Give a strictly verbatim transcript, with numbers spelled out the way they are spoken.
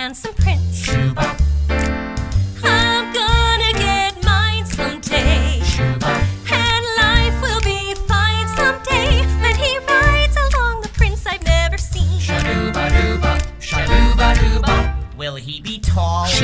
handsome prince. Shoo-ba, I'm gonna get mine someday. shoo-ba, And life will be fine someday when he rides along the prince I've never seen. sha-doo-ba-doo-ba, sha-doo-ba-doo-ba. Will he be tall